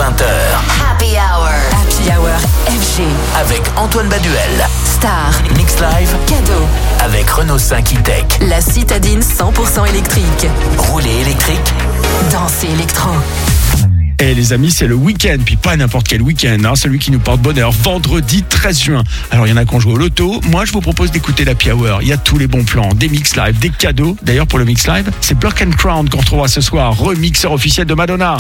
20h. Happy Hour. Happy Hour FG. Avec Antoine Baduel. Star. Mix Live. Cadeau. Avec Renault 5 E-Tech. La citadine 100% électrique. Rouler électrique. Danser électro. Et les amis, c'est le week-end, puis pas n'importe quel week-end, hein, celui qui nous porte bonheur, vendredi 13 juin. Alors il y en a qui ont joué au loto, moi je vous propose d'écouter l'Happy Hour, il y a tous les bons plans, des mix live, des cadeaux. D'ailleurs pour le mix live, c'est Block & Crown qu'on retrouvera ce soir, remixeur officiel de Madonna.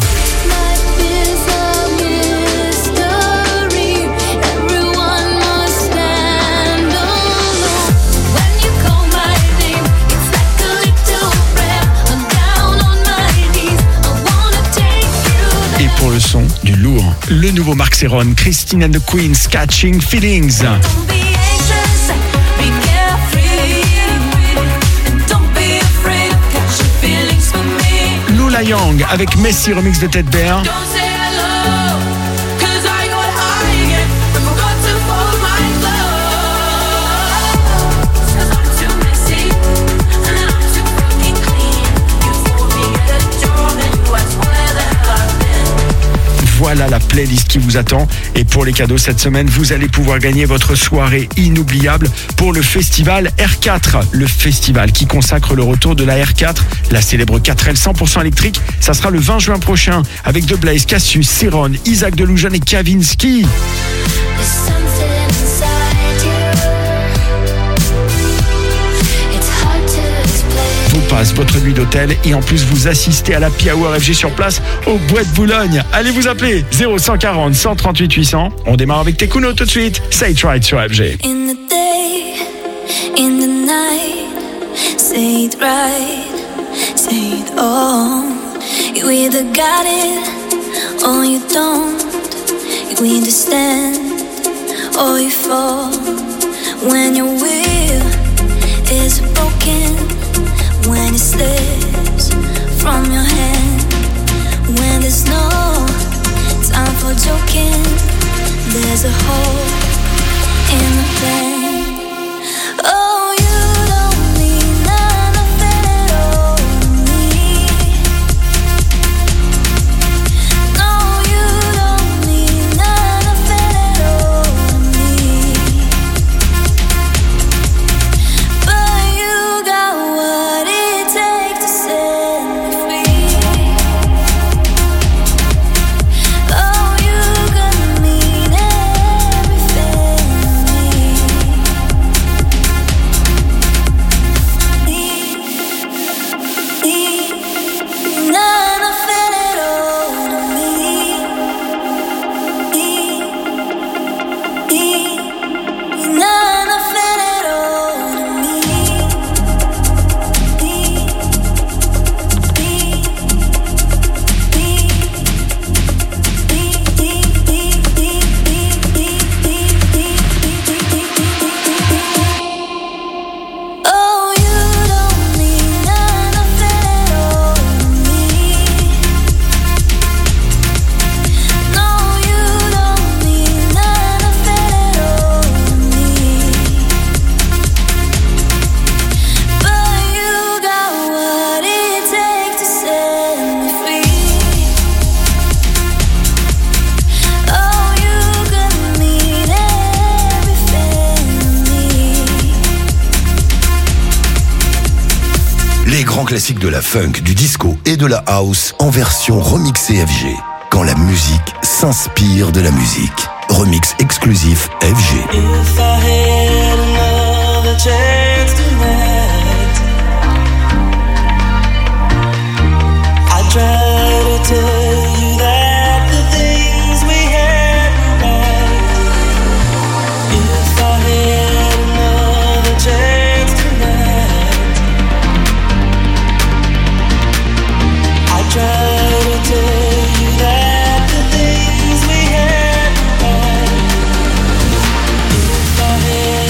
Pour le son, du lourd. Le nouveau Marc Serron, Christine and the Queens, Catching Feelings. Lula Young avec Messi remix de Ted Bear. Voilà la playlist qui vous attend. Et pour les cadeaux cette semaine, vous allez pouvoir gagner votre soirée inoubliable pour le festival R4. Le festival qui consacre le retour de la R4, la célèbre 4L 100% électrique. Ça sera le 20 juin prochain avec The Blaze, Cassius, Siron, Isaac Delusion et Kavinsky. Passe votre nuit d'hôtel et en plus vous assistez à la Happy Hour FG sur place au Bois de Boulogne. Allez vous appeler 0140 138 800. On démarre avec Tekuno tout de suite. Say It Right sur FG. In the day, in the night, say it right, say it all. You either got it or you don't. You understand or you fall. When your will is broken, when it slips from your hand, when there's no time for joking, there's a hole in the plan. Oh, you don't need nothing at all from me. No, you don't need nothing at all from me. But you got what it takes to set me free. Oh, you're gonna mean everything to me. Nothing at all to me. Nothing at all to me. Oh, you don't need nothing at all to me. No, you don't need nothing at all to me. But you got what it takes to set me free. Oh, you're gonna mean everything to me. Les grands classiques de la funk, du disco et de la house en version remixée FG. Quand la musique s'inspire de la musique. Remix exclusif FG. If I had another chance tonight, I'd try to tell you that the things we had were right. If I had another chance tonight, I'd try to tell you that the things we had were right. If I had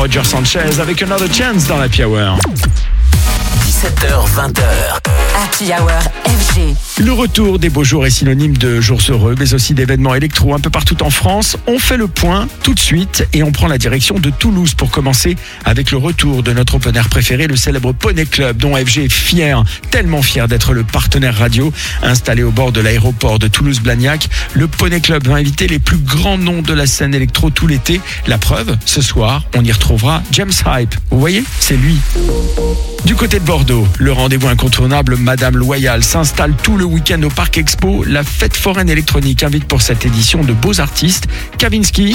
Roger Sanchez avec Another Chance dans l'Happy Hour. 17h, 20h. Happy Hour FG. Le retour des beaux jours est synonyme de jours heureux, mais aussi d'événements électro un peu partout en France. On fait le point tout de suite et on prend la direction de Toulouse pour commencer avec le retour de notre open air préféré, le célèbre Poney Club, dont FG est fier, tellement fier d'être le partenaire radio. Installé au bord de l'aéroport de Toulouse-Blagnac, le Poney Club va inviter les plus grands noms de la scène électro tout l'été. La preuve, ce soir, on y retrouvera James Hype. Vous voyez, c'est lui. Du côté de Bordeaux, le rendez-vous incontournable Madame Loyal s'installe tout le week-end au Parc Expo. La fête foraine électronique invite pour cette édition de beaux artistes Kavinsky,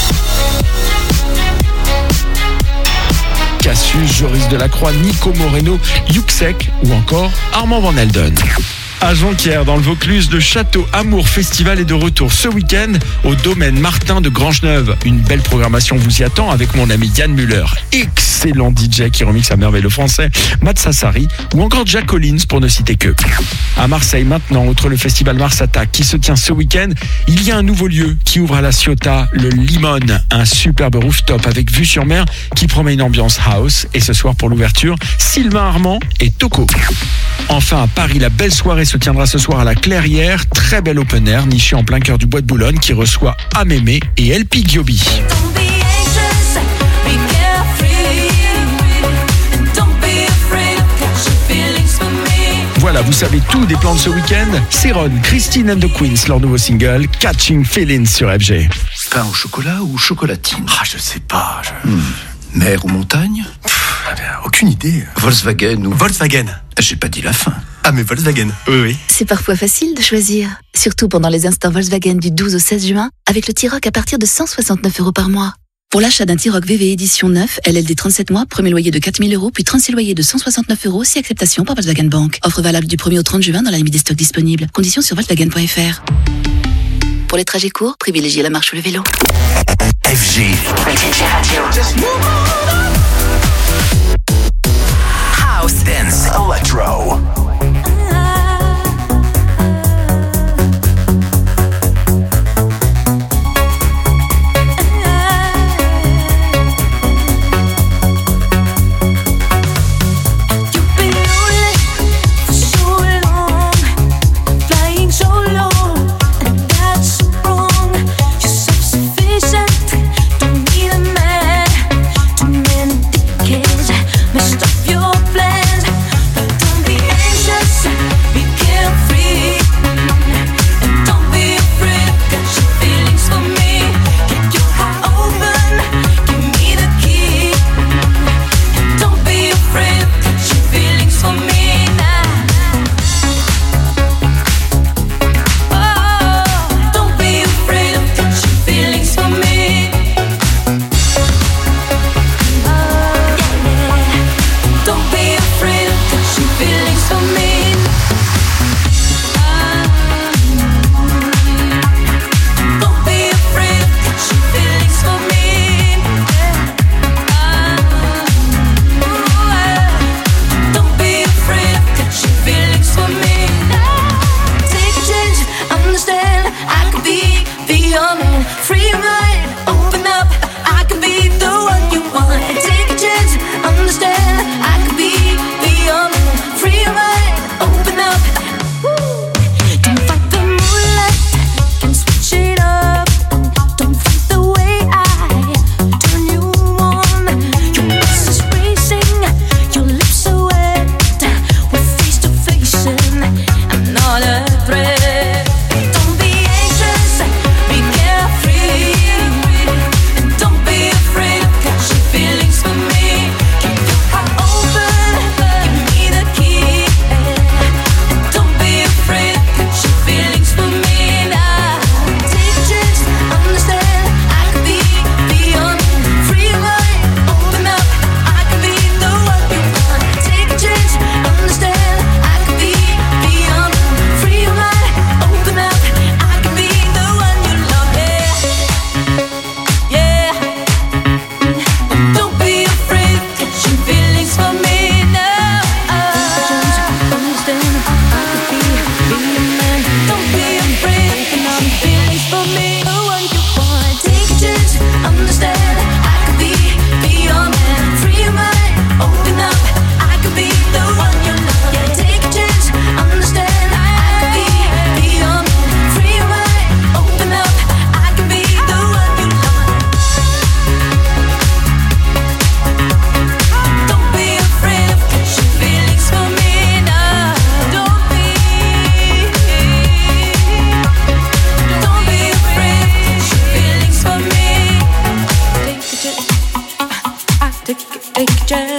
Cassius, Joris Delacroix, Nico Moreno, Yuxek ou encore Armand Van Helden. À Jonquière, dans le Vaucluse, le Château Amour Festival est de retour ce week-end au domaine Martin de Grangeneuve. Une belle programmation vous y attend avec mon ami Yann Muller, excellent DJ qui remixe à merveille le français, Matt Sassari ou encore Jack Collins pour ne citer que. À Marseille maintenant, outre le festival Mars Attack qui se tient ce week-end, il y a un nouveau lieu qui ouvre à la Ciotat, le Limon, un superbe rooftop avec vue sur mer qui promet une ambiance house. Et ce soir pour l'ouverture, Sylvain Armand et Toco. Enfin à Paris, la belle soirée se tiendra ce soir à la Clairière, très belle open air nichée en plein cœur du bois de Boulogne qui reçoit Amémé et LP Giobi. Voilà, vous savez tout des plans de ce week-end. C'est Ron, Christine and the Queens, leur nouveau single Catching Feelings sur FG. Pain au chocolat ou chocolatine? Je sais pas. Mer ou montagne? Aucune idée. Volkswagen ou... Volkswagen. J'ai pas dit la fin. Ah mais Volkswagen. Oui. C'est parfois facile de choisir, surtout pendant les instants Volkswagen du 12 au 16 juin, avec le T-Roc à partir de 169 € par mois. Pour l'achat d'un T-Roc VV édition 9, LLD 37 mois, premier loyer de 4 000 €, puis 36 loyers de 169 €, si acceptation par Volkswagen Bank. Offre valable du 1er au 30 juin dans la limite des stocks disponibles. Conditions sur Volkswagen.fr. Pour les trajets courts, privilégiez la marche ou le vélo. FG. House, dance, electro. Messed up your plans, but don't be anxious.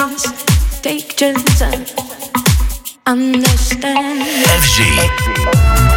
chance, take your time, understand. FG.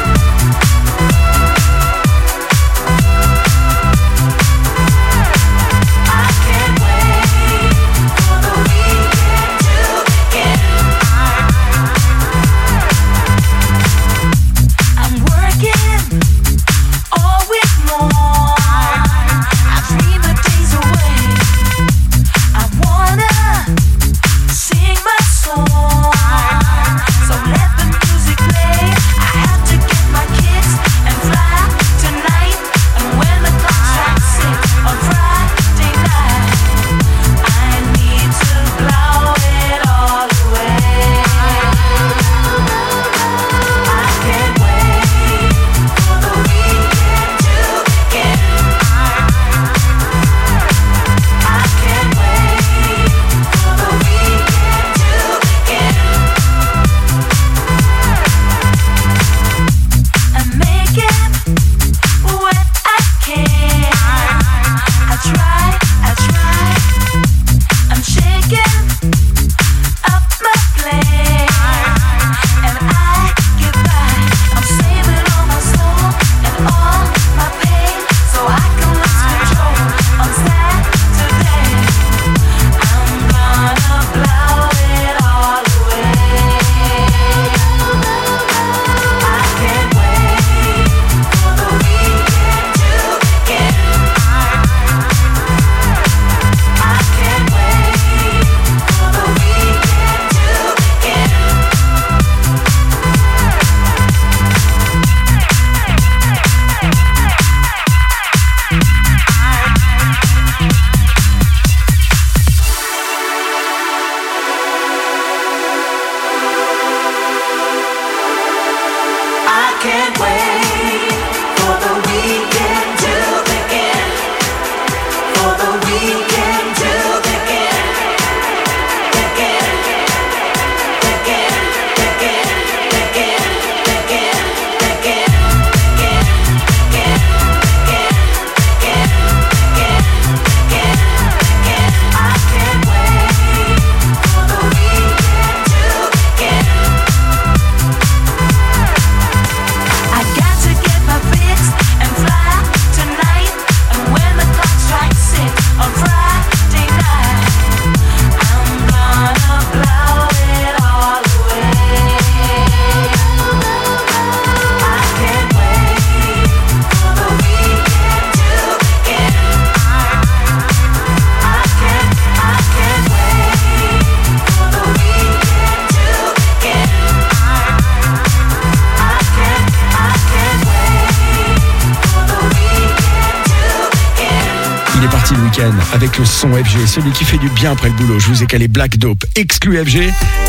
Avec le son FG, celui qui fait du bien après le boulot. Je vous ai calé Black Dope, exclu FG.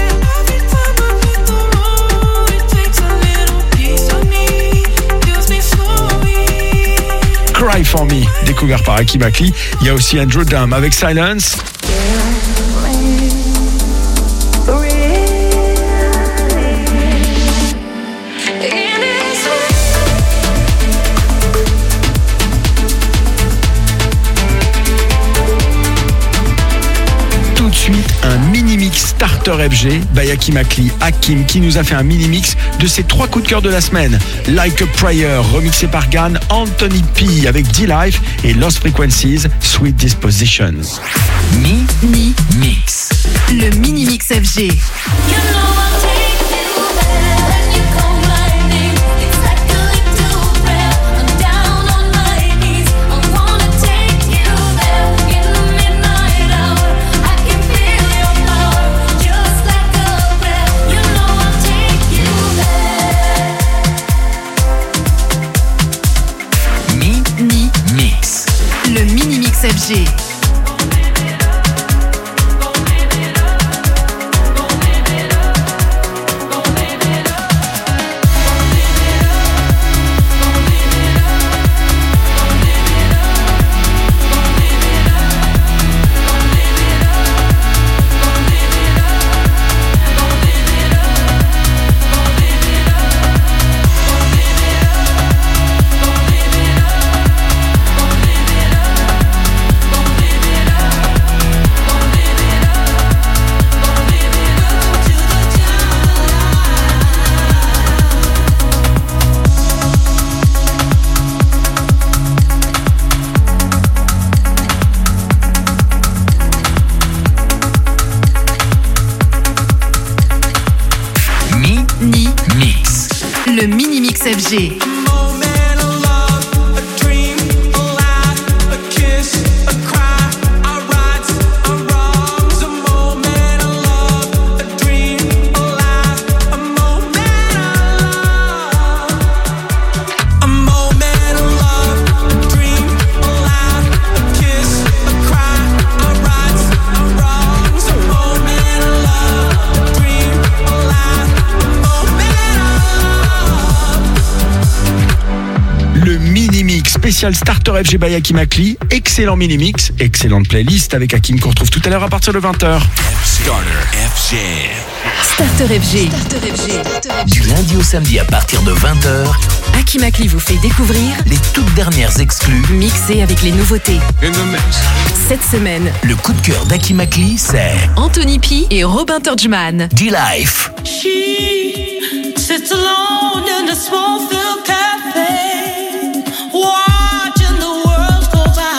Cry For Me, découvert par Aki Makli. Il y a aussi Andrew Dame avec Silence. Un mini-mix Starter FG by Aki Makli, Hakim, qui nous a fait un mini-mix de ses 3 coups de cœur de la semaine. Like a Prayer, remixé par Gan, Anthony P avec D-Life et Lost Frequencies, Sweet Disposition. Mini-mix. Le mini-mix FG. Le mini-mix FG. FG. Spécial Starter FG by Hakim Akli. Excellent mini-mix, excellente playlist avec Hakim qu'on retrouve tout à l'heure à partir de 20h. Starter FG. Du lundi au samedi à partir de 20h, Hakim Akli vous fait découvrir les toutes dernières exclus. mixées avec les nouveautés. Cette semaine, Le coup de cœur d'Hakim Akli, c'est Anthony P et Robin Turgeman. D-Life. She sits alone in a small field cafe, watching the world go by.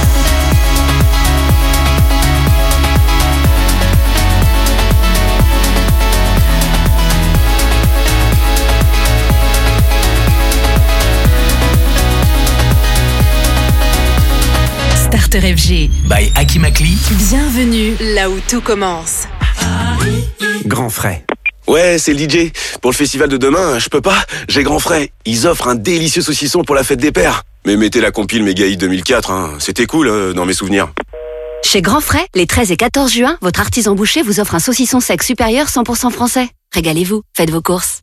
Starter FG. By Hakim Akli. Bienvenue là où tout commence. Grand frais. Ouais, c'est le DJ. Pour le festival de demain, je peux pas. J'ai grand frais. Ils offrent un délicieux saucisson pour la fête des pères. Mais mettez la compile Megaï 2004, hein. C'était cool dans mes souvenirs. Chez Grand Frais, les 13 et 14 juin, votre artisan boucher vous offre un saucisson sec supérieur 100% français. Régalez-vous, faites vos courses.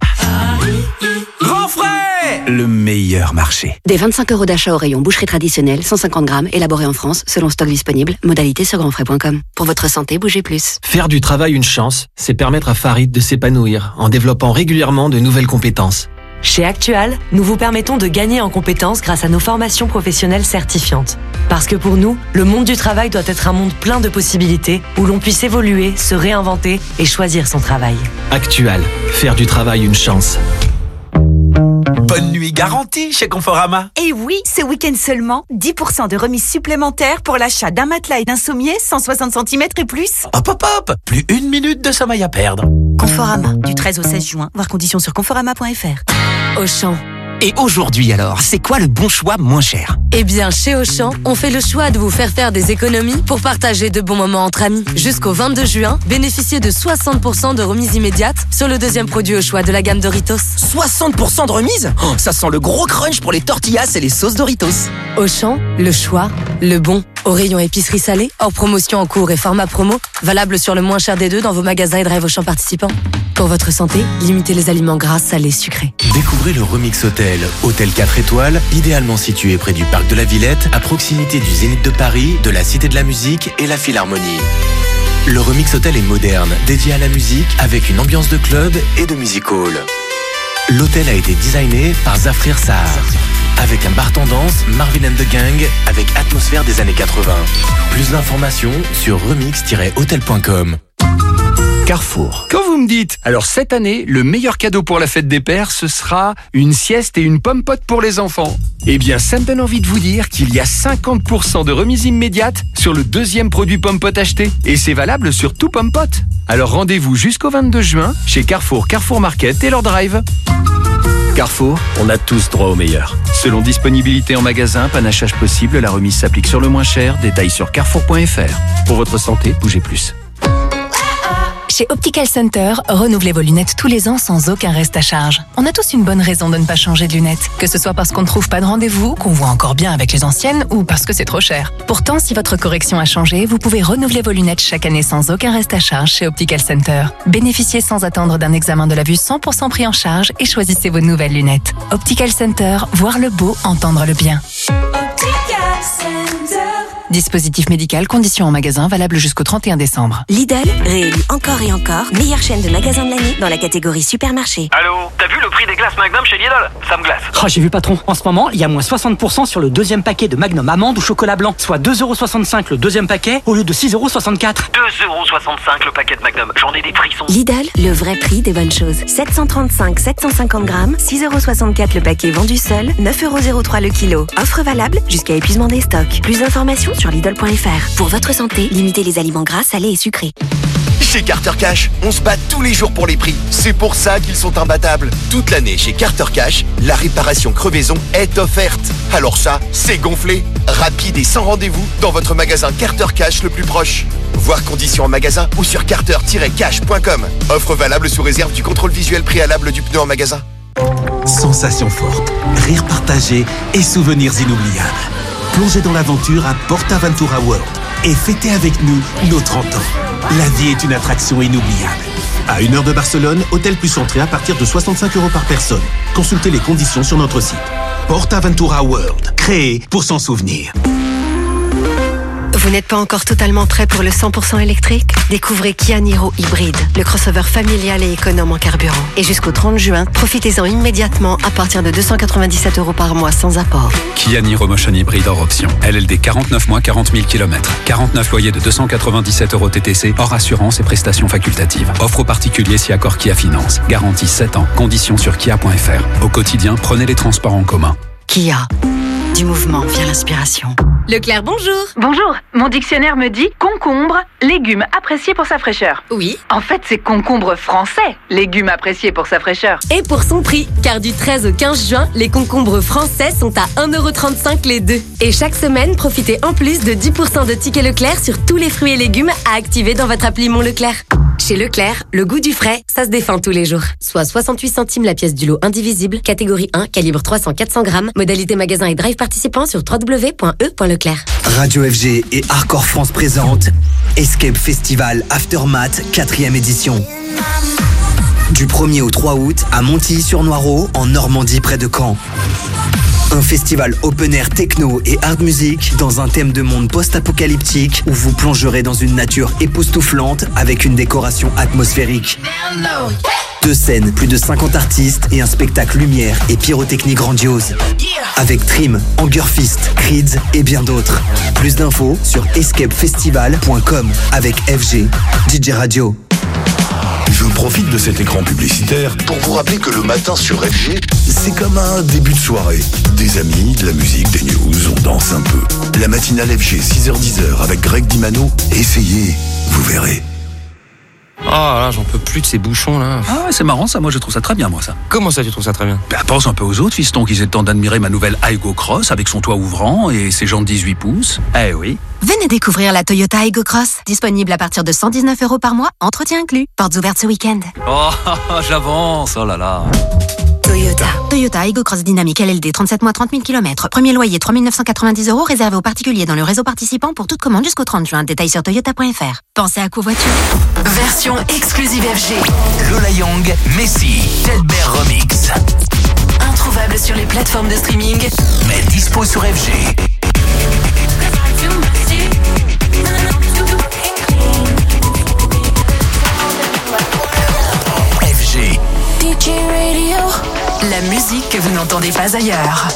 Grand frais. Le meilleur marché. Des 25 € d'achat au rayon boucherie traditionnelle, 150 grammes, élaboré en France, selon stock disponible. Modalité sur grandfrais.com. Pour votre santé, bougez plus. Faire du travail une chance, c'est permettre à Farid de s'épanouir en développant régulièrement de nouvelles compétences. Chez Actual, nous vous permettons de gagner en compétences grâce à nos formations professionnelles certifiantes. Parce que pour nous, le monde du travail doit être un monde plein de possibilités où l'on puisse évoluer, se réinventer et choisir son travail. Actual, faire du travail une chance. Bonne nuit garantie chez Conforama. Et oui, ce week-end seulement, 10% de remise supplémentaire pour l'achat d'un matelas et d'un sommier 160 cm et plus. Hop hop hop, plus 1 minute de sommeil à perdre. Conforama, du 13 au 16 juin, voir conditions sur conforama.fr. Auchan. Et aujourd'hui alors, c'est quoi le bon choix moins cher? Eh bien, chez Auchan, on fait le choix de vous faire des économies pour partager de bons moments entre amis. Jusqu'au 22 juin, bénéficiez de 60% de remise immédiate sur le deuxième produit au choix de la gamme Doritos. 60% de remise? Oh, ça sent le gros crunch pour les tortillas et les sauces Doritos. Auchan, le choix, le bon. Au rayon épicerie salée, hors promotion en cours et format promo, valable sur le moins cher des deux dans vos magasins et drive Auchan participants. Pour votre santé, limitez les aliments gras, salés, sucrés. Découvrez le Remix Hotel, hôtel 4 étoiles, idéalement situé près du parc de la Villette, à proximité du Zénith de Paris, de la Cité de la Musique et la Philharmonie. Le Remix Hotel est moderne, dédié à la musique, avec une ambiance de club et de music hall. L'hôtel a été designé par Zafrir Sahar, avec un bar tendance Marvin and the Gang, avec atmosphère des années 80. Plus d'informations sur remix-hotel.com. Carrefour. Quand vous me dites, alors cette année, le meilleur cadeau pour la fête des pères, ce sera une sieste et une pomme-pote pour les enfants. Eh bien, ça me donne envie de vous dire qu'il y a 50% de remise immédiate sur le deuxième produit pomme-pote acheté. Et c'est valable sur tout pomme-pote. Alors rendez-vous jusqu'au 22 juin chez Carrefour, Carrefour Market et leur drive. Carrefour, on a tous droit au meilleur. Selon disponibilité en magasin, panachage possible, la remise s'applique sur le moins cher. Détails sur carrefour.fr. Pour votre santé, bougez plus. Chez Optical Center, renouvelez vos lunettes tous les ans sans aucun reste à charge. On a tous une bonne raison de ne pas changer de lunettes. Que ce soit parce qu'on ne trouve pas de rendez-vous, qu'on voit encore bien avec les anciennes ou parce que c'est trop cher. Pourtant, si votre correction a changé, vous pouvez renouveler vos lunettes chaque année sans aucun reste à charge chez Optical Center. Bénéficiez sans attendre d'un examen de la vue 100% pris en charge et choisissez vos nouvelles lunettes. Optical Center, voir le beau, entendre le bien. Optical Center. Dispositif médical, conditions en magasin, valable jusqu'au 31 décembre. Lidl, réélu encore et encore, meilleure chaîne de magasins de l'année dans la catégorie supermarché. Allô, t'as vu le prix des glaces Magnum chez Lidl? Ça me glace. Oh, j'ai vu patron, en ce moment, il y a moins 60% sur le deuxième paquet de Magnum amande ou chocolat blanc, soit 2,65€ le deuxième paquet au lieu de 6,64€. 2,65€ le paquet de Magnum, j'en ai des frissons. Lidl, le vrai prix des bonnes choses. 735-750 grammes, 6,64€ le paquet vendu seul, 9,03€ le kilo. Offre valable jusqu'à épuisement des stocks. Plus d'informations sur Lidl.fr. Pour votre santé, limitez les aliments gras, salés et sucrés. Chez Carter Cash, on se bat tous les jours pour les prix. C'est pour ça qu'ils sont imbattables. Toute l'année chez Carter Cash, la réparation crevaison est offerte. Alors ça, c'est gonflé. Rapide et sans rendez-vous dans votre magasin Carter Cash le plus proche. Voir conditions en magasin ou sur carter-cash.com. Offre valable sous réserve du contrôle visuel préalable du pneu en magasin. Sensations fortes, rires partagés et souvenirs inoubliables. Plongez dans l'aventure à PortAventura World et fêtez avec nous nos 30 ans. La vie est une attraction inoubliable. À 1 heure de Barcelone, hôtel plus entrée à partir de 65 € par personne. Consultez les conditions sur notre site. PortAventura World, créé pour s'en souvenir. Vous n'êtes pas encore totalement prêt pour le 100% électrique? Découvrez Kia Niro Hybride, le crossover familial et économe en carburant. Et jusqu'au 30 juin, profitez-en immédiatement à partir de 297 € par mois sans apport. Kia Niro Motion Hybride hors option. LLD 49 mois, 40 000 km. 49 loyers de 297 € TTC, hors assurance et prestations facultatives. Offre aux particuliers si accord Kia Finance. Garantie 7 ans. Conditions sur kia.fr. Au quotidien, prenez les transports en commun. Kia. Du mouvement vient l'inspiration. Leclerc, bonjour. Bonjour. Mon dictionnaire me dit concombre, légume apprécié pour sa fraîcheur. Oui. En fait, c'est concombre français, légume apprécié pour sa fraîcheur. Et pour son prix, car du 13 au 15 juin, les concombres français sont à 1,35 € les deux. Et chaque semaine, profitez en plus de 10% de tickets Leclerc sur tous les fruits et légumes à activer dans votre appli Mon Leclerc. Chez Leclerc, le goût du frais, ça se défend tous les jours. Soit 68 centimes la pièce du lot indivisible, catégorie 1, calibre 300-400 grammes, modalité magasin et drive participant sur www.e.leclerc. Radio FG et Hardcore France présentent Escape Festival Aftermath 4e édition. Du 1er au 3 août à Montilly-sur-Noireau, en Normandie près de Caen. Un festival open air techno et hard music dans un thème de monde post-apocalyptique où vous plongerez dans une nature époustouflante avec une décoration atmosphérique. 2 scènes, plus de 50 artistes et un spectacle lumière et pyrotechnie grandiose. Avec Trim, Angerfist, Creeds et bien d'autres. Plus d'infos sur escapefestival.com avec FG, DJ Radio. Je profite de cet écran publicitaire pour vous rappeler que le matin sur FG, c'est comme un début de soirée. Des amis, de la musique, des news, on danse un peu. La matinale FG, 6h-10h avec Greg Dimano. Essayez, vous verrez. Oh là, j'en peux plus de ces bouchons là. Ah ouais, c'est marrant ça, moi je trouve ça très bien moi ça. Comment ça tu trouves ça très bien? Ben, pense un peu aux autres fistons qu'ils aient le temps d'admirer ma nouvelle Aygo Cross avec son toit ouvrant et ses jantes 18 pouces. Eh oui. Venez découvrir la Toyota Aygo Cross, disponible à partir de 119 € par mois, entretien inclus, portes ouvertes ce week-end. Oh, j'avance, oh là là. Toyota Aygo Cross Dynamique LLD 37 mois 30 000 km. Premier loyer 3 990 € réservé aux particuliers dans le réseau participant pour toute commande jusqu'au 30 juin. Détails sur toyota.fr. Pensez à covoiture. Version exclusive FG. Lola Young, Messi, Ted Bear Remix. Introuvable sur les plateformes de streaming, mais dispo sur FG. FG. DJ Radio. La musique que vous n'entendez pas ailleurs.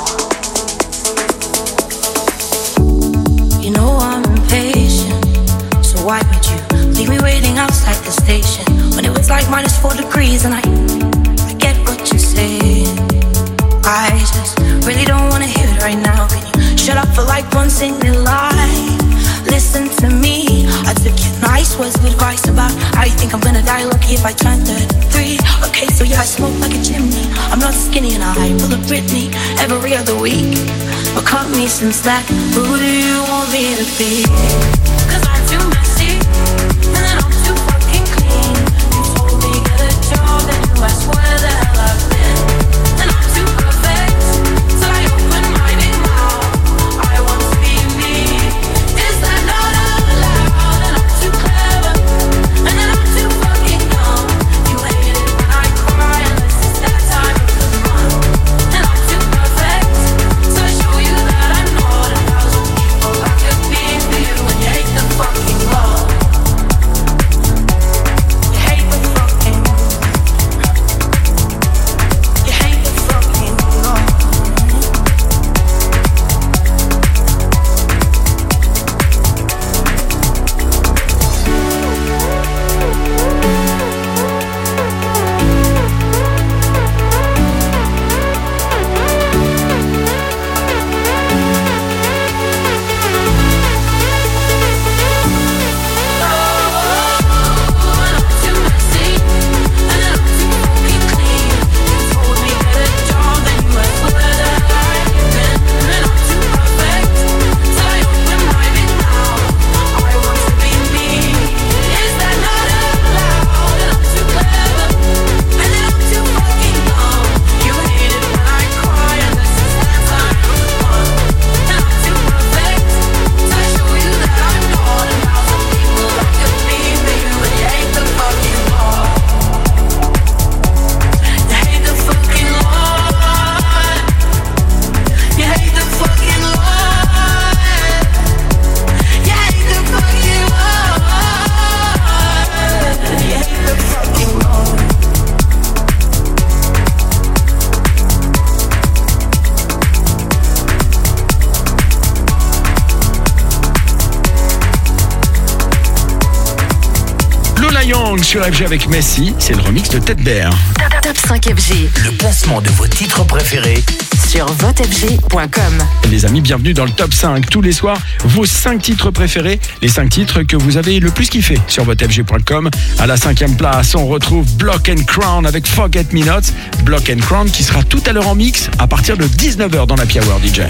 You know I'm impatient, so why would you leave me waiting outside the station when it was like -4 degrees and I get what you're saying. I just really don't wanna hear it right now. Can you shut up for like once in your life? Listen to me. I took your nice words of advice about how you think I'm gonna die lucky if I turn 33. Okay, so yeah, I smoke like a chimney. I'm not skinny and I pull a Britney every other week. But cut me some slack. Who do you want me to be? 'Cause I'm too messy and then I'm too fucking clean. You told me get a job and you asked where the hell I've been. And I'm too perfect, so I open my big mouth. I want to be me. Is that not allowed? And I'm too clever, and then I'm too fucking dumb. You hate it when I cry unless it's that time of the month. And I'm too perfect, so I show you that I'm not 1,000 people I could be for you. And yeah, Young sur FG avec Messi. C'est le remix de Teddy Bear. Top 5 FG. Le classement de vos titres préférés sur votefg.com. Les amis, bienvenue dans le top 5. Tous les soirs, vos 5 titres préférés, les 5 titres que vous avez le plus kiffé sur votefg.com. À la 5e place, on retrouve Block and Crown avec Forget Me Not. Block and Crown qui sera tout à l'heure en mix à partir de 19h dans la Happy Hour DJ.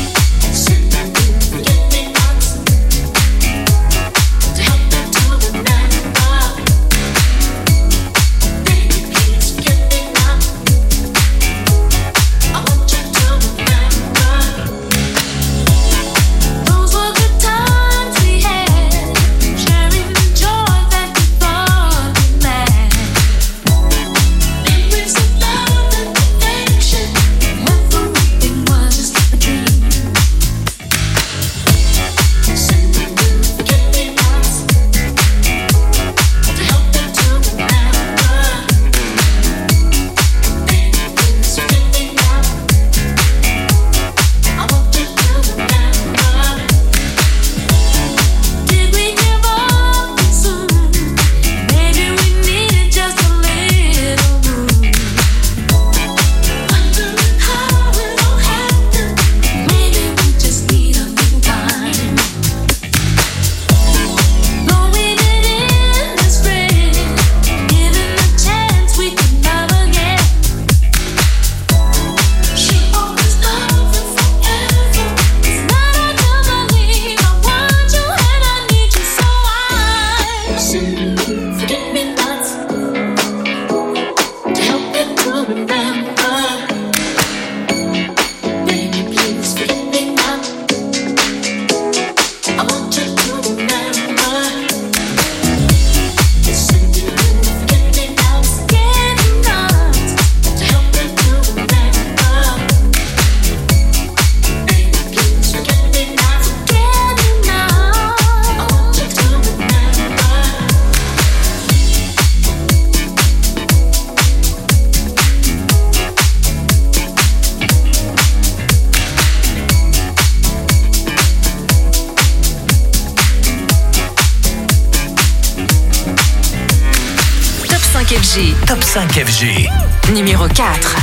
Top 5 FG. Numéro 4.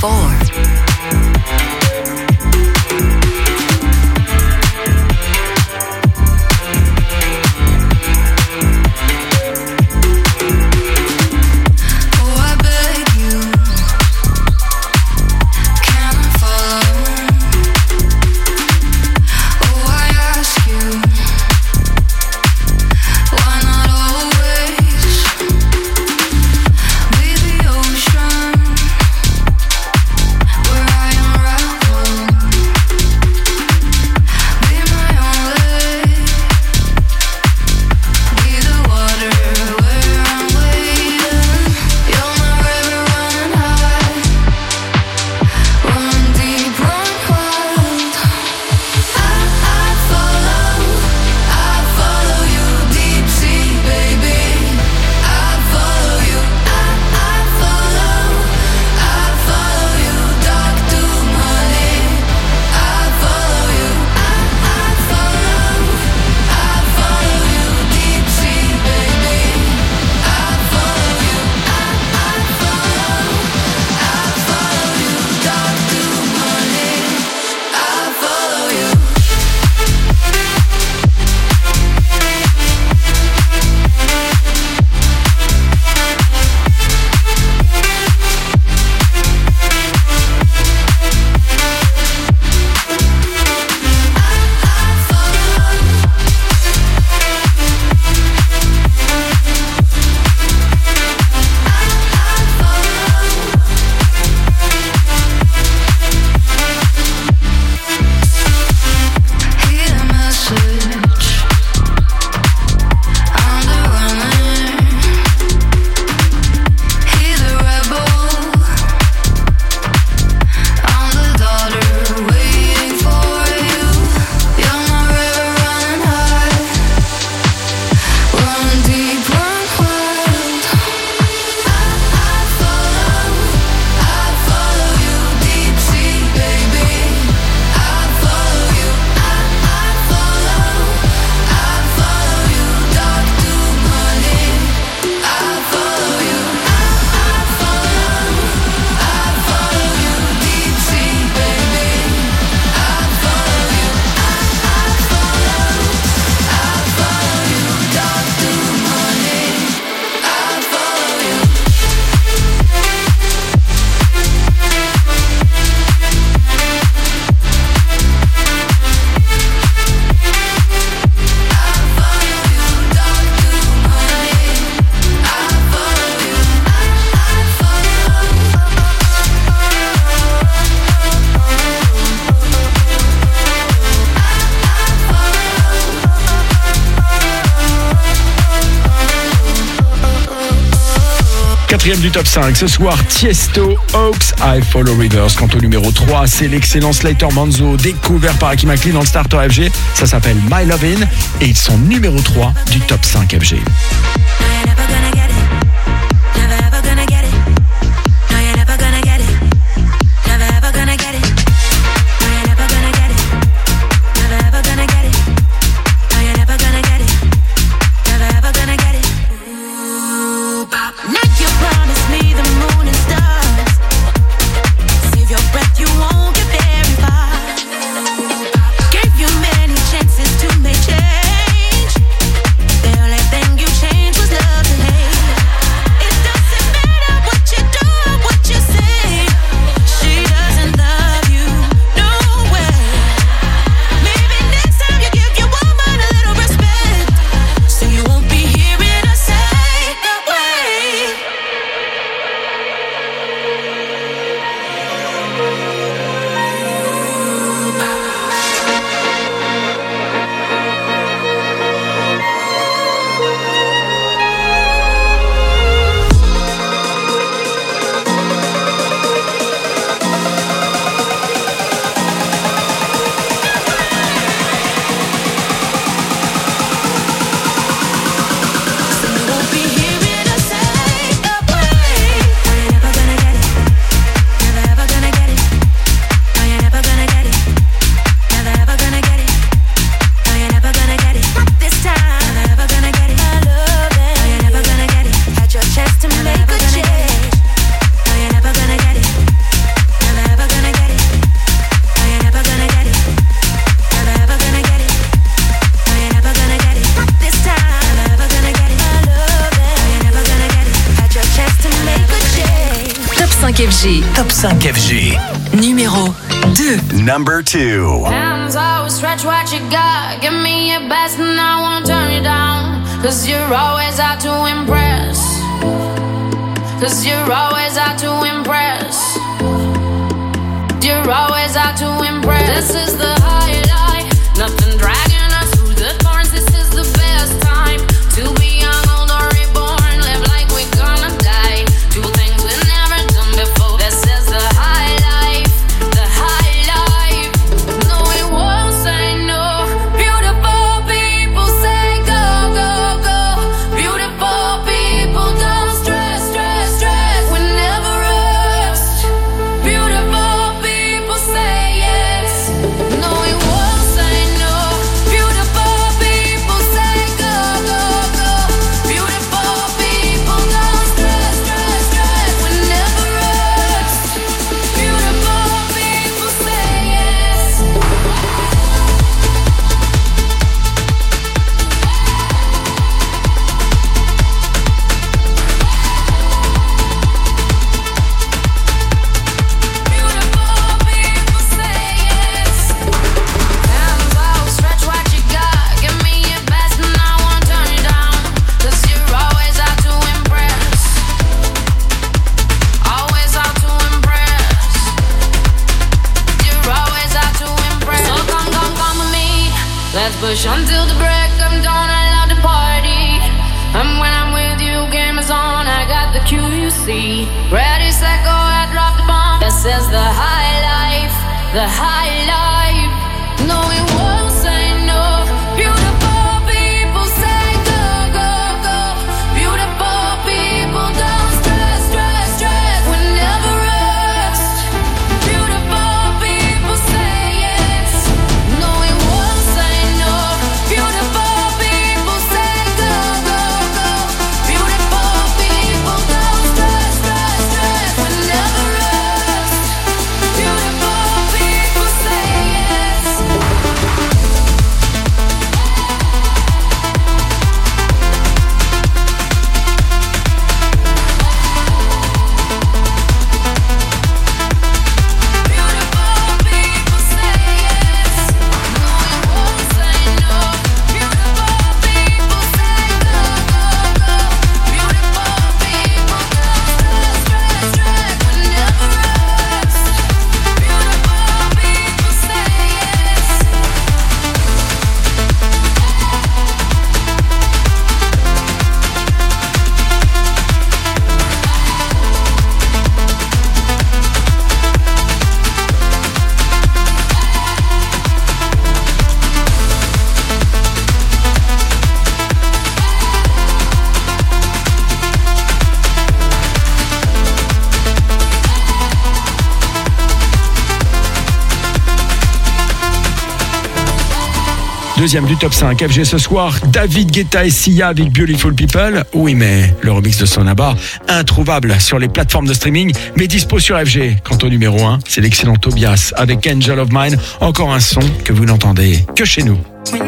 We're 4e du top 5. Ce soir, Tiesto, Hawks, I Follow Rivers. Quant au numéro 3, c'est l'excellent Slater Manzo, découvert par Aki McLean dans le starter FG. Ça s'appelle My Lovin' et ils sont numéro 3 du top 5 FG. Top 5 FG. Numéro 2. Number 2. Hands always stretch what you got. Give me your best and I won't turn you down. Cause you're always out to impress. Cause you're always out to impress. You're always out to impress. This is the highlight. Nothing dragging us through the thorns. This is the best time to be young, old or reborn. Live like we're gonna die. Do things we've never done before. This is the high life, the high life. No, we won't say no. Beautiful people say go, go, go. Beautiful people don't stress, stress, stress. We never rest. Beautiful people say yes. No, we won't say no. Beautiful people say go, go, go. Beautiful people don't stress, stress, stress. We never rest. Beautiful people say yes. Hands out, stretch what you got. Give me your best and I won't turn you down. Cause you're always out to impress. Always out to impress. You're always out to impress. So come with me. Let's push until the break of dawn. I love to party. And when I'm with you, game is on. I got the cue, you see. Ready, set, go ahead, drop the bomb. This is the high life, the high life. No, we won't say no. Beautiful people say go, go, go. Beautiful people don't stress, stress, stress. We never rest. Beautiful people say yes. No, we won't say no. Beautiful people say go, go, go. Beautiful people don't stress, stress, stress. We never rest. Beautiful people say Deuxième du top 5 FG ce soir, David Guetta et Sia avec Beautiful People. Oui, mais le remix de Sonaba, introuvable sur les plateformes de streaming, mais dispo sur FG. Quant au numéro 1, c'est l'excellent Tobias avec Angel of Mine. Encore un son que vous n'entendez que chez nous.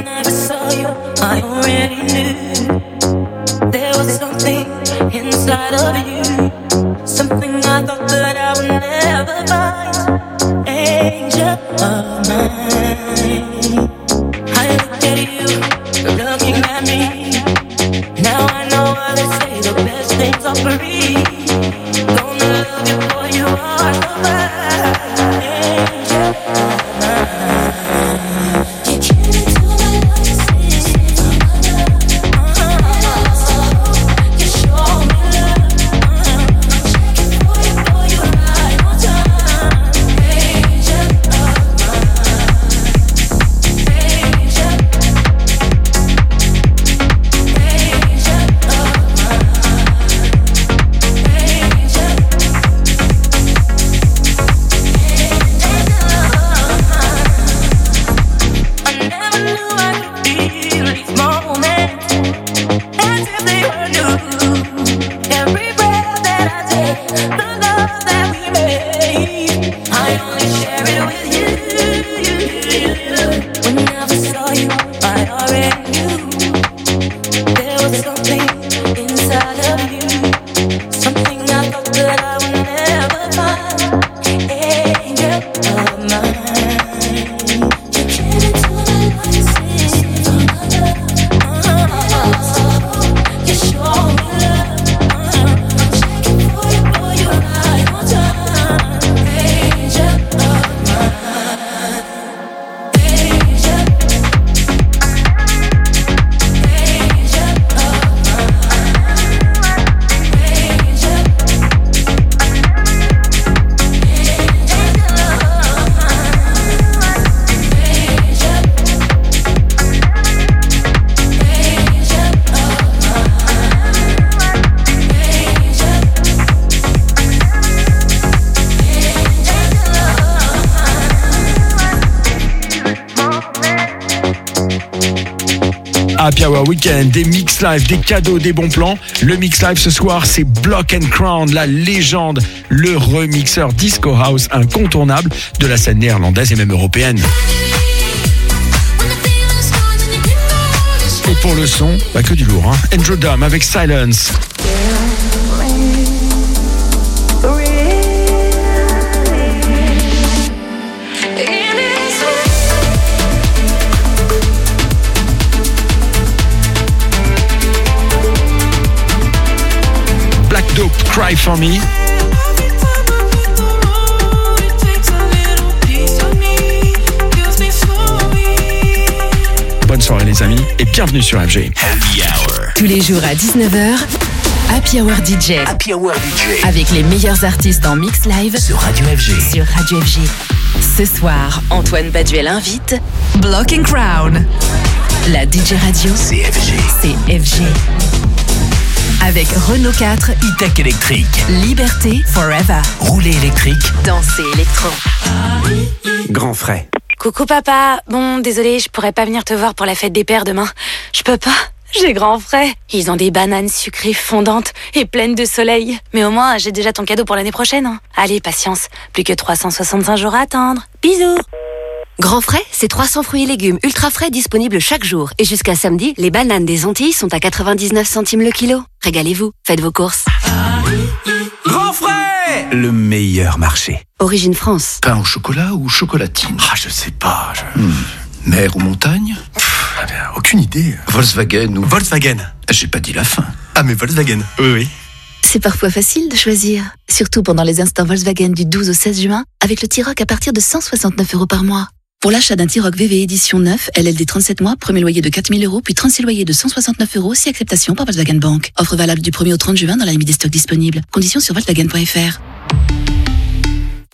Looking at me, now I know why they say the best things are free. Gonna love you for you are so bad. You came into my life, you show me love. I'm checking for you right on time. Angel of mine, angel. Happy Hour Weekend, des mix live, des cadeaux, des bons plans. Le mix live ce soir, c'est Block and Crown, la légende, le remixeur Disco House incontournable de la scène néerlandaise et même européenne. Et pour le son, que du lourd, hein. Andrew Dom avec Silence. Black Dope, Cry For Me. Bonne soirée les amis et bienvenue sur FG. Happy Hour. Tous les jours à 19h, Happy Hour DJ. Happy Hour DJ. Avec les meilleurs artistes en mix live sur Radio FG. Sur Radio FG. Ce soir, Antoine Baduel invite Block and Crown. La DJ radio, c'est FG. C'est FG. Avec Renault 4, E-Tech électrique, Liberté Forever, Rouler électrique, Danser électro. Grand frais. Coucou papa, bon désolé, je pourrais pas venir te voir pour la fête des pères demain. Je peux pas, j'ai grand frais. Ils ont des bananes sucrées fondantes et pleines de soleil. Mais au moins j'ai déjà ton cadeau pour l'année prochaine. Hein. Allez, patience, plus que 365 jours à attendre. Bisous. Grand frais, c'est 300 fruits et légumes ultra frais disponibles chaque jour. Et jusqu'à samedi, les bananes des Antilles sont à 99 centimes le kilo. Régalez-vous, faites vos courses. Grand frais, le meilleur marché. Origine France. Pain au chocolat ou chocolatine? Ah, je sais pas. Mer ou montagne? Aucune idée. Volkswagen ou... Volkswagen. J'ai pas dit la fin. Ah, mais Volkswagen. Oui. C'est parfois facile de choisir. Surtout pendant les instants Volkswagen du 12 au 16 juin, avec le T-Roc à partir de 169 € par mois. Pour l'achat d'un T-Roc VV édition 9, LLD 37 mois, premier loyer de 4 000 €, puis 36 loyers de 169 € si acceptation par Volkswagen Bank. Offre valable du 1er au 30 juin dans la limite des stocks disponibles. Conditions sur Volkswagen.fr.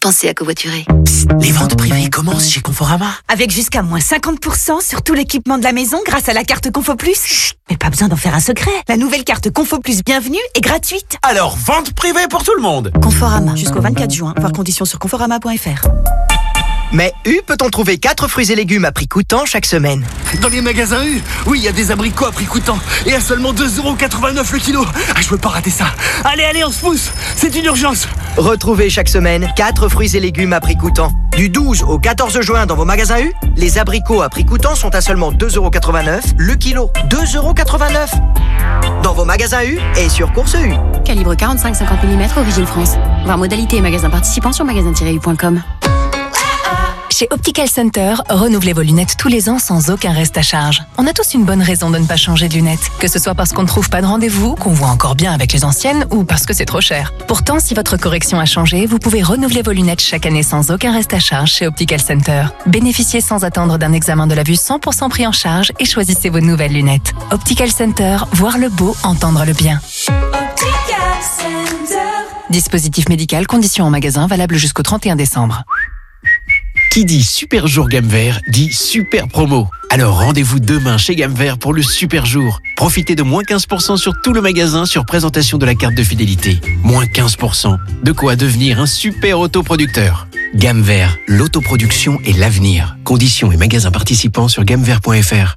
pensez à covoiturer. Les ventes privées commencent chez Conforama. Avec jusqu'à moins 50% sur tout l'équipement de la maison grâce à la carte Confo Plus. Chut, mais pas besoin d'en faire un secret. La nouvelle carte Confo Plus Bienvenue est gratuite. Alors, vente privée pour tout le monde. Conforama, jusqu'au 24 juin. Voir conditions sur conforama.fr. Mais U peut-on trouver 4 fruits et légumes à prix coûtant chaque semaine? Dans les magasins U, oui, il y a des abricots à prix coûtant. Et à seulement 2,89€ le kilo. Ah, je veux pas rater ça. Allez, on se pousse. C'est une urgence. Retrouvez chaque semaine 4 fruits et légumes à prix coûtant. Du 12 au 14 juin dans vos magasins U, les abricots à prix coûtant sont à seulement 2,89€ le kilo. 2,89€ dans vos magasins U et sur Course U. Calibre 45-50 mm, origine France. Voir modalité et magasins participants sur magasin-u.com. Chez Optical Center, renouvelez vos lunettes tous les ans sans aucun reste à charge. On a tous une bonne raison de ne pas changer de lunettes. Que ce soit parce qu'on ne trouve pas de rendez-vous, qu'on voit encore bien avec les anciennes ou parce que c'est trop cher. Pourtant, si votre correction a changé, vous pouvez renouveler vos lunettes chaque année sans aucun reste à charge chez Optical Center. Bénéficiez sans attendre d'un examen de la vue 100% pris en charge et choisissez vos nouvelles lunettes. Optical Center, voir le beau, entendre le bien. Optical Center. Dispositif médical, conditions en magasin, valable jusqu'au 31 décembre. Qui dit super jour gamme vert dit super promo. Alors rendez-vous demain chez Gamme Vert pour le super jour. Profitez de moins 15% sur tout le magasin sur présentation de la carte de fidélité. Moins 15%. De quoi devenir un super autoproducteur. Gamme Vert, l'autoproduction et l'avenir. Conditions et magasins participants sur gammevert.fr.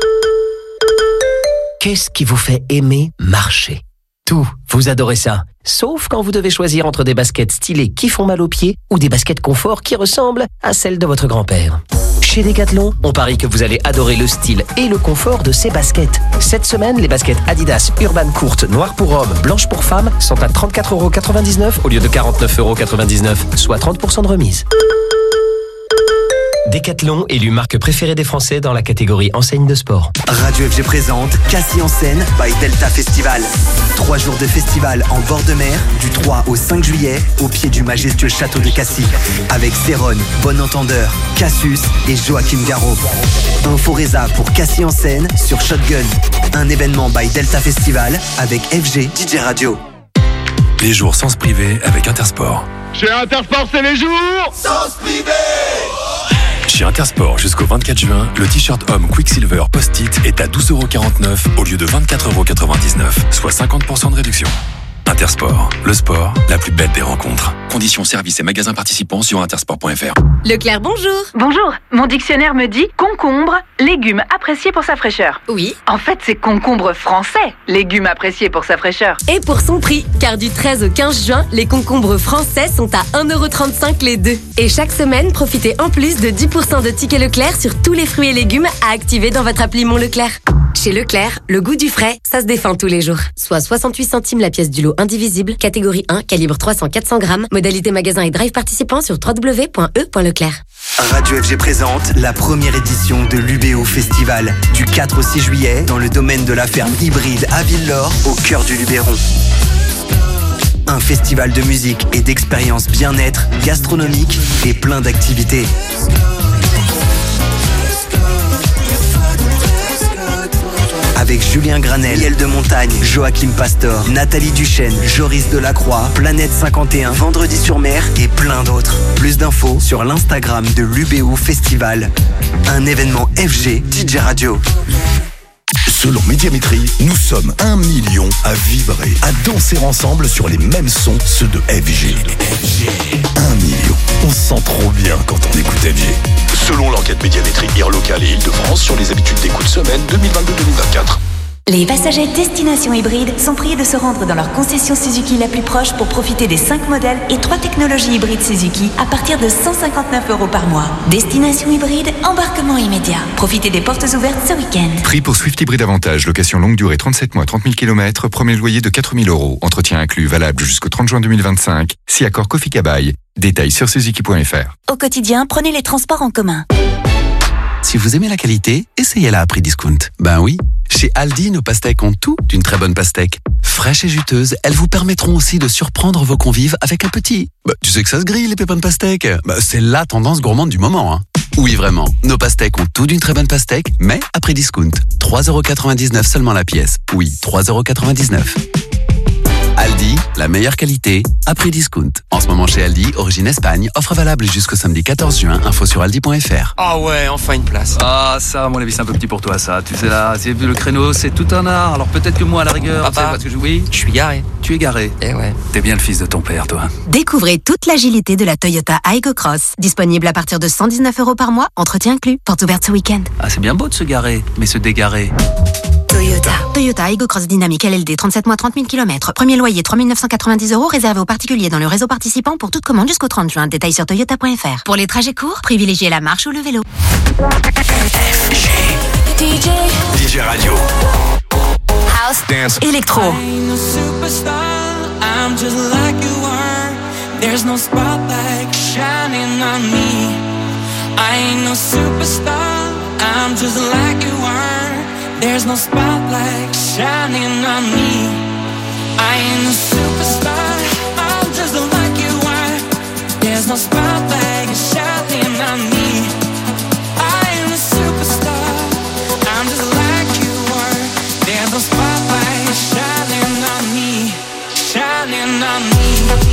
Qu'est-ce qui vous fait aimer marcher? Tout, vous adorez ça. Sauf quand vous devez choisir entre des baskets stylées qui font mal aux pieds ou des baskets confort qui ressemblent à celles de votre grand-père. Chez Decathlon, on parie que vous allez adorer le style et le confort de ces baskets. Cette semaine, les baskets Adidas Urban courtes, noires pour hommes, blanches pour femmes sont à 34,99€ au lieu de 49,99€, soit 30% de remise. Decathlon, élu marque préférée des Français dans la catégorie enseigne de sport. Radio FG présente Cassis en scène by Delta Festival. 3 jours de festival en bord de mer, du 3 au 5 juillet, au pied du majestueux château de Cassis. Avec Céron, Bon Entendeur, Cassius et Joachim Garraud. Info Résa pour Cassis en scène sur Shotgun. Un événement by Delta Festival avec FG DJ Radio. Les jours sens privé avec Intersport. Chez Intersport, c'est les jours sens privé. Chez Intersport, jusqu'au 24 juin, le t-shirt homme Quicksilver Post-it est à 12,49€ au lieu de 24,99€, soit 50% de réduction. Intersport, le sport, la plus belle des rencontres. Conditions, services et magasins participants sur intersport.fr. Leclerc, bonjour. Bonjour, mon dictionnaire me dit concombre, légume apprécié pour sa fraîcheur. Oui. En fait, c'est concombre français, légume apprécié pour sa fraîcheur. Et pour son prix, car du 13 au 15 juin, les concombres français sont à 1,35€ les deux. Et chaque semaine, profitez en plus de 10% de tickets Leclerc sur tous les fruits et légumes à activer dans votre appli Mon Leclerc. Chez Leclerc, le goût du frais, ça se défend tous les jours. Soit 68 centimes la pièce du lot indivisible, catégorie 1, calibre 300-400 grammes, modalité magasin et drive participant sur www.e.leclerc. Radio FG présente la première édition de l'UBO Festival du 4 au 6 juillet dans le domaine de la ferme hybride à Villelaure au cœur du Luberon. Un festival de musique et d'expériences bien-être, gastronomique et plein d'activités. Avec Julien Granel, Miel de Montagne, Joachim Pastor, Nathalie Duchesne, Joris Delacroix, Planète 51, Vendredi sur Mer et plein d'autres. Plus d'infos sur l'Instagram de l'UBO Festival. Un événement FG DJ Radio. Selon Médiamétrie, nous sommes 1 million à vibrer, à danser ensemble sur les mêmes sons, ceux de FG. 1 million. On se sent trop bien quand on écoute FG. Selon l'enquête Médiamétrie IR locale et Île-de-France sur les habitudes d'écoute semaine 2022-2024. Les passagers destination hybride sont priés de se rendre dans leur concession Suzuki la plus proche pour profiter des 5 modèles et 3 technologies hybrides Suzuki à partir de 159€ par mois. Destination hybride, embarquement immédiat. Profitez des portes ouvertes ce week-end. Prix pour Swift Hybride Avantage, location longue durée 37 mois, 30 000 km, premier loyer de 4 000€, entretien inclus, valable jusqu'au 30 juin 2025, si accord Kofi Kabaï. Détails sur suzuki.fr. Au quotidien, prenez les transports en commun. Si vous aimez la qualité, essayez-la à prix discount. Ben oui, chez Aldi, nos pastèques ont tout d'une très bonne pastèque. Fraîches et juteuses, elles vous permettront aussi de surprendre vos convives avec un petit. Tu sais que ça se grille, les pépins de pastèque. C'est la tendance gourmande du moment, hein. Oui, vraiment, nos pastèques ont tout d'une très bonne pastèque, mais à prix discount. 3,99€ seulement la pièce. Oui, 3,99€. Aldi, la meilleure qualité, à prix discount. En ce moment chez Aldi, origine Espagne, offre valable jusqu'au samedi 14 juin, info sur aldi.fr. Ah ouais, enfin une place. Ah ça, à mon avis, c'est un peu petit pour toi ça. Tu sais là, c'est vu le créneau, c'est tout un art. Alors peut-être que moi à la rigueur, Papa, parce que oui, je suis garé. Tu es garé. Eh ouais. T'es bien le fils de ton père, toi. Découvrez toute l'agilité de la Toyota Aygo Cross. Disponible à partir de 119 € par mois, entretien inclus. Porte ouverte ce week-end. Ah c'est bien beau de se garer, mais se dégarer. Toyota Aygo Cross Dynamique LLD, 37 mois, 30 000 km. Premier loyer, 3 990 €, réservé aux particuliers dans le réseau participant pour toute commande jusqu'au 30 juin. Détails sur toyota.fr. Pour les trajets courts, privilégiez la marche ou le vélo. DJ Radio. House, dance, électro. I'm just like you are. There's no spotlight shining on me. I ain't no superstar. I'm just like you are. There's no spotlight shining on me. I ain't no superstar. I'm just like you are. There's no spotlight shining on me. I ain't no superstar. I'm just like you are. There's no spotlight shining on me. Shining on me.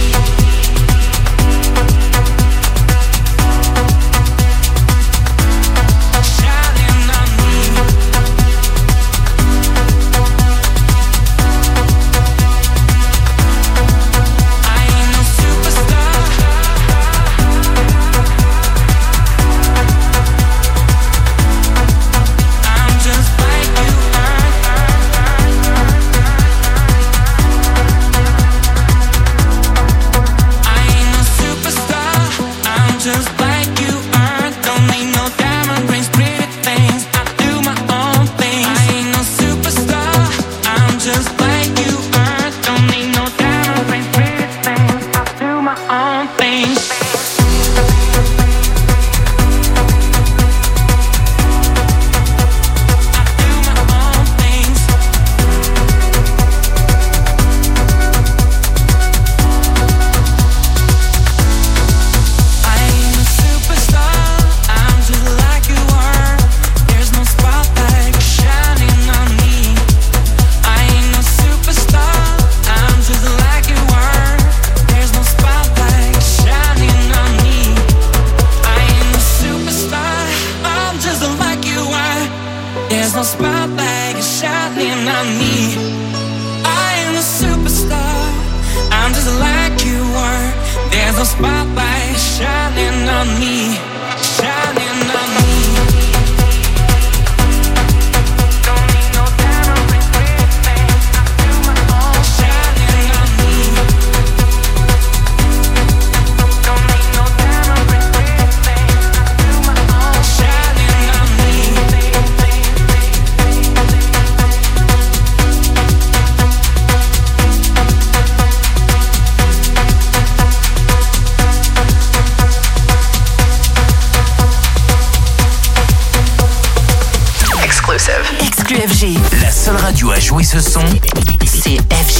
La seule radio à jouer ce son, c'est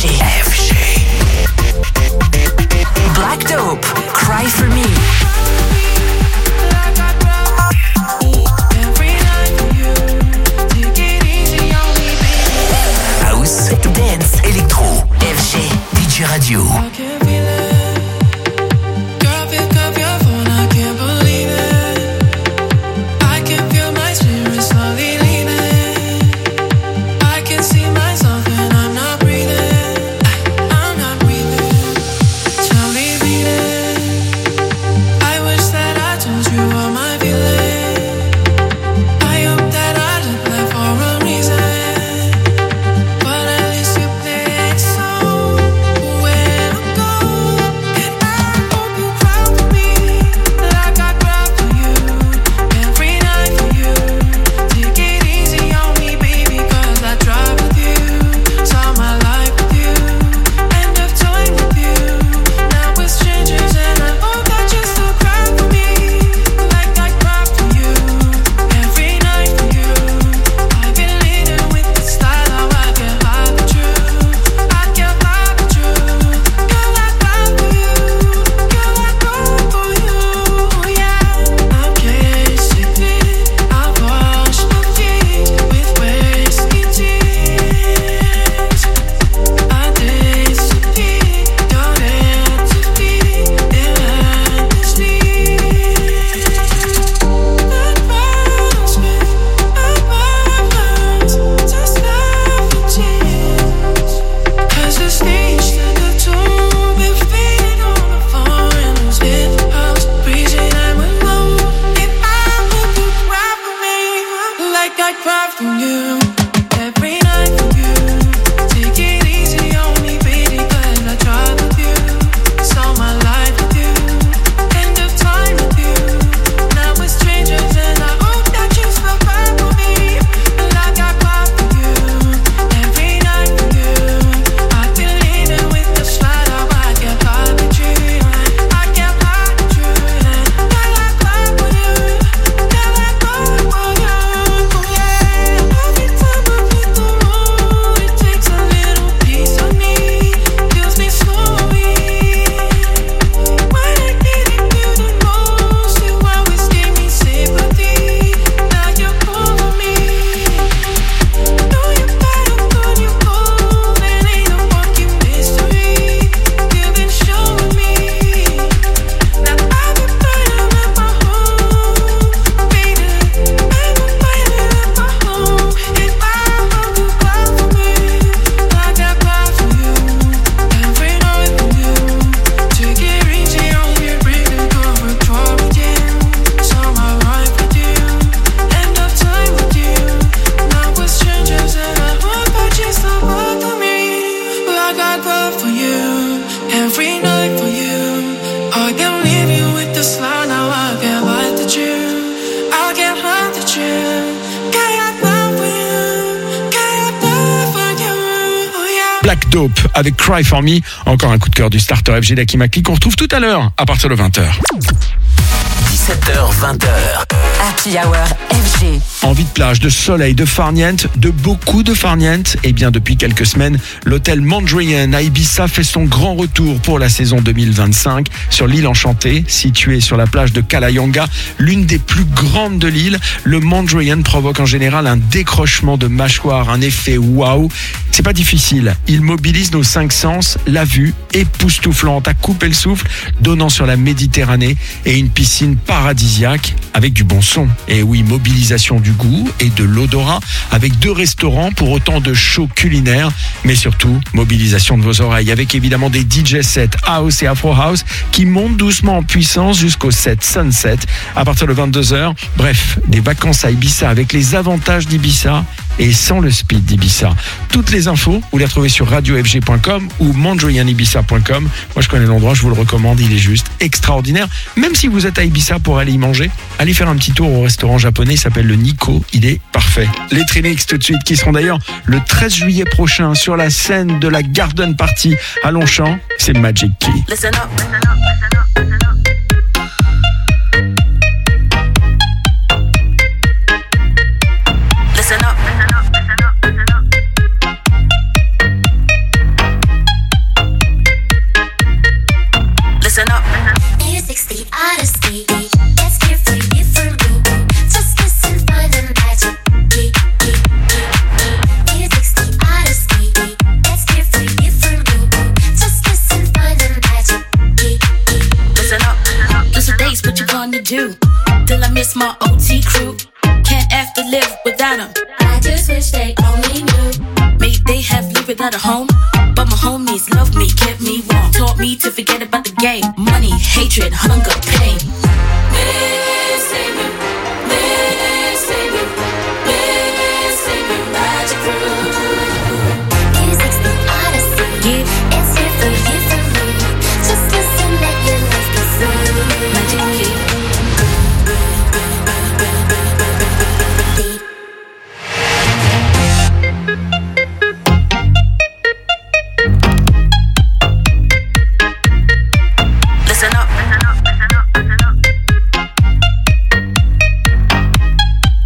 FG. Black Dope, Cry For Me. House, dance, électro, FG, DJ Radio. I wish that Black Dope avec Cry For Me. Encore un coup de cœur du starter FG d'Aki Makli qu'on retrouve tout à l'heure à partir de 20h. 17h, 20h. Happy Hour FG. Envie de plage, de soleil, de farniente, de beaucoup de farniente. Eh bien, depuis quelques semaines, l'hôtel Mondrian à Ibiza fait son grand retour pour la saison 2025 sur l'île enchantée, située sur la plage de Calahonga, l'une des plus grandes de l'île. Le Mondrian provoque en général un décrochement de mâchoire, un effet waouh. C'est pas difficile. Il mobilise nos 5 sens, la vue époustouflante à couper le souffle, donnant sur la Méditerranée et une piscine paradisiaque avec du bon son. Et oui, mobilisation du goût et de l'odorat avec 2 restaurants pour autant de shows culinaires, mais surtout mobilisation de vos oreilles avec évidemment des DJ sets house et afro house qui montent doucement en puissance jusqu'au set Sunset à partir de 22h. Bref, des vacances à Ibiza avec les avantages d'Ibiza et sans le speed d'Ibiza. Toutes les infos, vous les retrouvez sur radiofg.com ou mondrianibiza.com. Moi, je connais l'endroit, je vous le recommande, il est juste extraordinaire. Même si vous êtes à Ibiza pour aller y manger, allez faire un petit tour au restaurant japonais, il s'appelle le Nico, il est parfait. Les Trinix tout de suite, qui seront d'ailleurs le 13 juillet prochain sur la scène de la Garden Party à Longchamp, c'est Magic Key. Listen up, listen up, listen up, listen up. Listen up, listen up, listen up, listen up. Listen up. Music's the odyssey. Let's hear for you from me. Just listen for the magic. Music's the odyssey. Let's hear for you from me. Just listen for the magic. Listen up. Listen days, what you gonna do? Till I miss my OT crew. Can't have to live without them. I just wish they only knew. Maybe they have lived without a home, but my homies love me, kept me warm, taught me to forget about the game. Money, hatred, hunger,